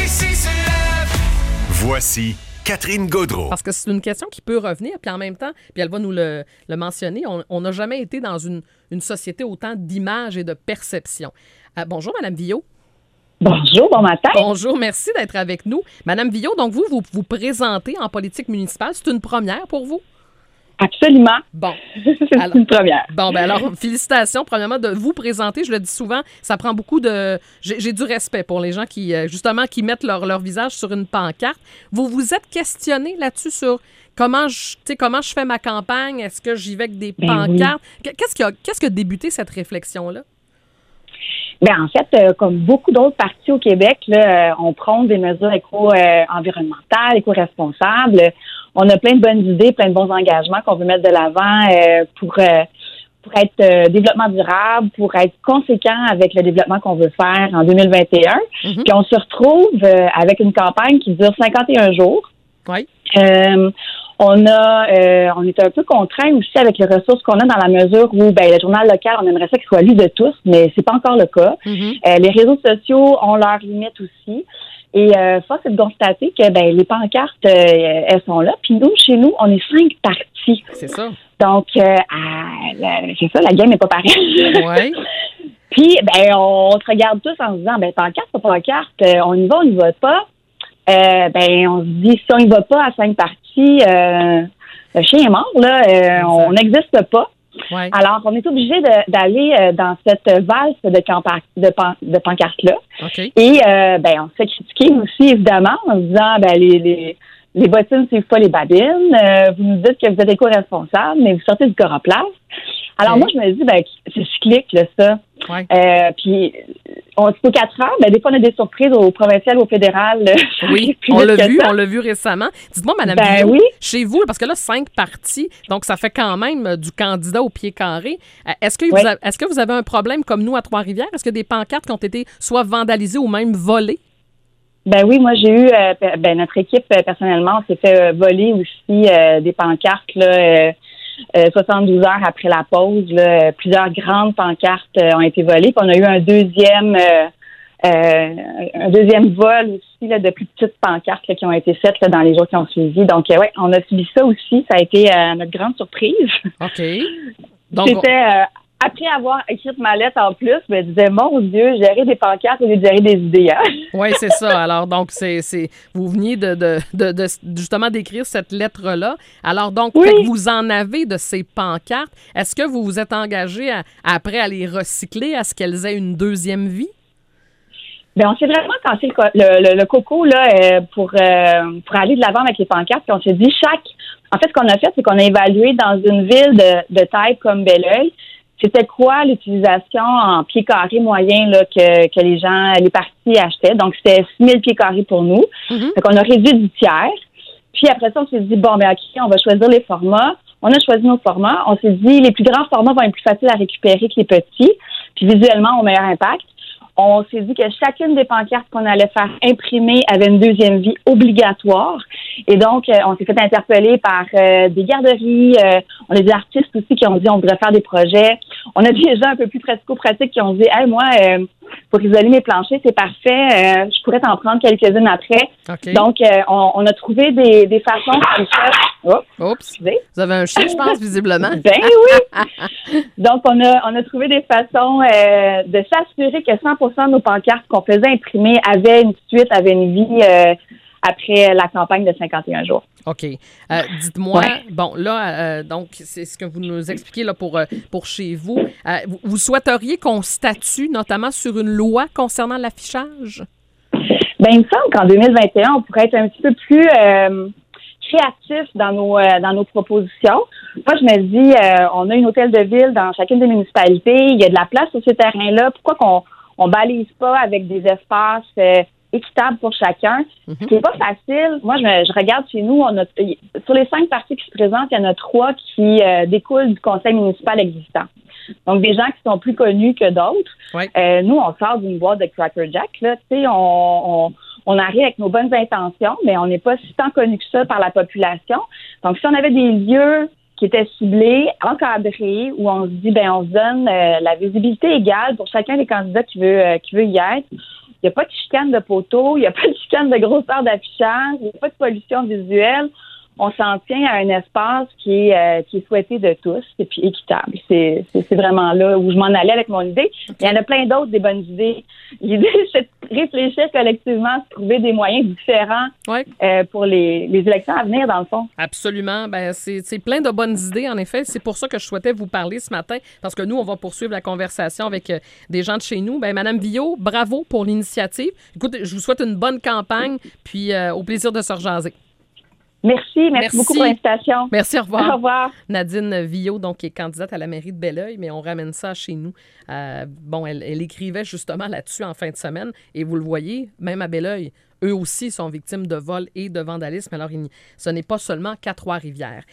ici se lève. Voici Catherine Gaudreault. Parce que c'est une question qui peut revenir, puis en même temps, puis elle va nous le mentionner, on n'a jamais été dans une société autant d'images et de perception. Bonjour, Mme Villot. Bonjour, bon matin. Bonjour, merci d'être avec nous. Mme Villot, donc vous présentez en politique municipale. C'est une première pour vous? Absolument. Bon. C'est une première. Bon, ben alors, félicitations, premièrement, de vous présenter. Je le dis souvent, ça prend beaucoup de... J'ai du respect pour les gens qui, justement, qui mettent leur visage sur une pancarte. Vous vous êtes questionné là-dessus sur comment je fais ma campagne? Est-ce que j'y vais avec des pancartes? Oui. Qu'est-ce qui a débuté cette réflexion-là? Bien, en fait, comme beaucoup d'autres partis au Québec, là, on prône des mesures éco-environnementales, éco-responsables. On a plein de bonnes idées, plein de bons engagements qu'on veut mettre de l'avant pour être développement durable, pour être conséquent avec le développement qu'on veut faire en 2021. Mm-hmm. Puis on se retrouve avec une campagne qui dure 51 jours. Oui. On est un peu contraint aussi avec les ressources qu'on a dans la mesure où le journal local, on aimerait ça qu'il soit lu de tous, mais c'est pas encore le cas. Mm-hmm. Les réseaux sociaux ont leurs limites aussi. Et force est de constater que les pancartes, elles sont là. Puis nous, chez nous, on est 5 partis. C'est ça. Donc, c'est ça, la game n'est pas pareille. Oui. Puis, on se regarde tous en se disant, pancarte, pas pancarte, on y va pas. On se dit, si on y va pas à 5 parties, le chien est mort, là, on n'existe pas. Ouais. Alors, on est obligé d'aller dans cette valse de pancartes-là. Okay. Et on se fait critiquer aussi, évidemment, en se disant, les bottines ne suivent pas les babines. Vous nous dites que vous êtes éco-responsable, mais vous sortez du coroplace. Alors, moi, je me dis, c'est cyclique, là, ça. Ouais. Puis, on se fait 4 heures. Des fois, on a des surprises au provincial, au fédéral. Oui, on l'a vu récemment. Dites-moi, Mme Villot, oui. Chez vous, parce que là, 5 partis, donc ça fait quand même du candidat au pied carré. Est-ce que vous avez un problème comme nous à Trois-Rivières? Est-ce qu'il y a des pancartes qui ont été soit vandalisées ou même volées? Oui, moi, j'ai eu, notre équipe, personnellement, on s'est fait voler aussi des pancartes, là, 72 heures après la pause, là, plusieurs grandes pancartes ont été volées. Puis on a eu un deuxième vol aussi là, de plus petites pancartes là, qui ont été faites là, dans les jours qui ont suivi. Donc, on a subi ça aussi. Ça a été notre grande surprise. OK. Donc, c'était... après avoir écrit ma lettre en plus, je me disais, mon Dieu, gérer des pancartes et gérer des idées. Hein? Oui, c'est ça. Alors, donc, vous veniez de justement d'écrire cette lettre-là. Alors, donc, vous en avez de ces pancartes. Est-ce que vous vous êtes engagé après à les recycler, à ce qu'elles aient une deuxième vie? On s'est vraiment cassé le coco là, pour aller de l'avant avec les pancartes. Puis on s'est dit, en fait, ce qu'on a fait, c'est qu'on a évalué dans une ville de taille comme Belleuil, c'était quoi l'utilisation en pieds carrés moyens là, que les partis achetaient. Donc, c'était 6 000 pieds carrés pour nous. Mm-hmm. Donc, on a réduit du tiers. Puis après ça, on s'est dit, OK, on va choisir les formats. On a choisi nos formats. On s'est dit, les plus grands formats vont être plus faciles à récupérer que les petits. Puis visuellement, au meilleur impact. On s'est dit que chacune des pancartes qu'on allait faire imprimer avait une deuxième vie obligatoire. Et donc, on s'est fait interpeller par des garderies. On a des artistes aussi qui ont dit on voudrait faire des projets. On a des gens un peu plus pratico-pratiques qui ont dit « Hey, moi, pour isoler mes planchers, c'est parfait. Je pourrais t'en prendre quelques-unes après. Okay. » Donc, on a trouvé des façons comme ça. Oups! Vous avez un chien, je pense, visiblement. Oui! Donc, on a trouvé des façons de s'assurer que 100% de nos pancartes qu'on faisait imprimer avaient une suite, avaient une vie après la campagne de 51 jours. OK. Dites-moi, bon, là, donc, c'est ce que vous nous expliquez là, pour chez vous. Vous souhaiteriez qu'on statue notamment sur une loi concernant l'affichage? Il me semble qu'en 2021, on pourrait être un petit peu plus créatif dans nos propositions. Moi, je me dis, on a une hôtel de ville dans chacune des municipalités. Il y a de la place sur ce terrain-là. Pourquoi qu'on balise pas avec des espaces équitables pour chacun? Mm-hmm. C'est pas facile. Moi, je regarde chez nous, sur les 5 partis qui se présentent, il y en a 3 qui découlent du conseil municipal existant. Donc, des gens qui sont plus connus que d'autres. Oui. Nous, on sort d'une boîte de Cracker Jack, là. Tu sais, on arrive avec nos bonnes intentions, mais on n'est pas si tant connus que ça par la population. Donc, si on avait des lieux qui étaient ciblés, encadrés, où on se dit, on se donne la visibilité égale pour chacun des candidats qui veut y être, n'y a pas de chicane de poteaux, il n'y a pas de chicane de grosseur d'affichage, il n'y a pas de pollution visuelle. On s'en tient à un espace qui est souhaité de tous et puis équitable. C'est vraiment là où je m'en allais avec mon idée. Il y en a plein d'autres, des bonnes idées. L'idée, c'est de réfléchir collectivement, de trouver des moyens différents pour les élections à venir, dans le fond. Absolument. Ben, c'est plein de bonnes idées, en effet. C'est pour ça que je souhaitais vous parler ce matin, parce que nous, on va poursuivre la conversation avec des gens de chez nous. Ben, Madame Villot, bravo pour l'initiative. Écoute, je vous souhaite une bonne campagne, puis au plaisir de se rejaser. Merci beaucoup pour l'invitation. Merci, au revoir. Au revoir. Nadine Villot, donc, qui est candidate à la mairie de Belleuil, mais on ramène ça chez nous. Elle écrivait justement là-dessus en fin de semaine, et vous le voyez, même à Belleuil, eux aussi sont victimes de vol et de vandalisme. Alors, ce n'est pas seulement qu'à Trois-Rivières.